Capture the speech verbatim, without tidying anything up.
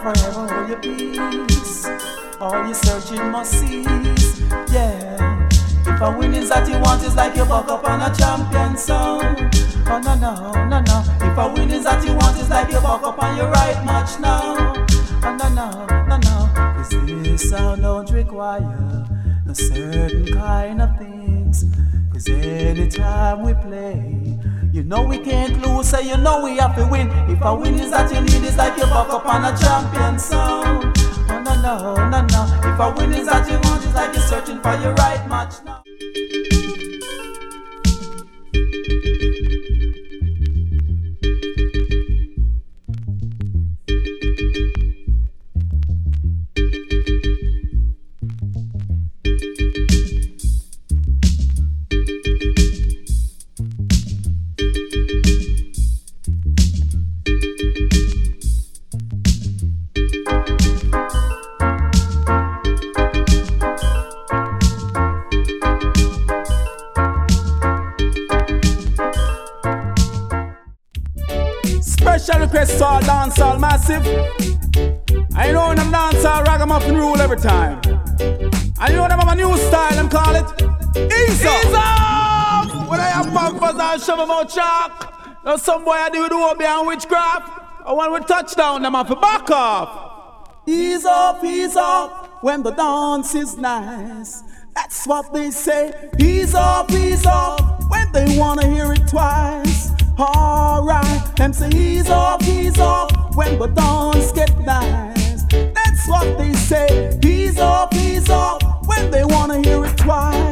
forever hold your peace. All you searching must cease. Yeah. If a win is that you want, it's like you buck up on a champion song. Oh no no no no. If a win is that you want, it's like you buck up on your right match now. Oh no no no no. 'Cause this sound don't require no certain kind of things. 'Cause anytime we play, you know we can't lose, so you know we have to win. If a win is that you need, it's like you buck up on a champion song. Oh no no no no. If a win is that you want, it's like you're searching for your right match now. Special request to all dancehall massive. I know them dancehall ragamuffin rule every time. I know them have a new style, them call it Ease Up. Ease Up! When I have bumpers and shove them out chalk. Now some boy I do the obi and witchcraft. And when we touch down, them have to back off. Ease up, ease up, when the dance is nice. That's what they say. Ease up, ease up, when they wanna hear it twice. Alright, them say ease up, ease up, when the dance get nice. That's what they say. Ease up, ease up, when they wanna hear it twice.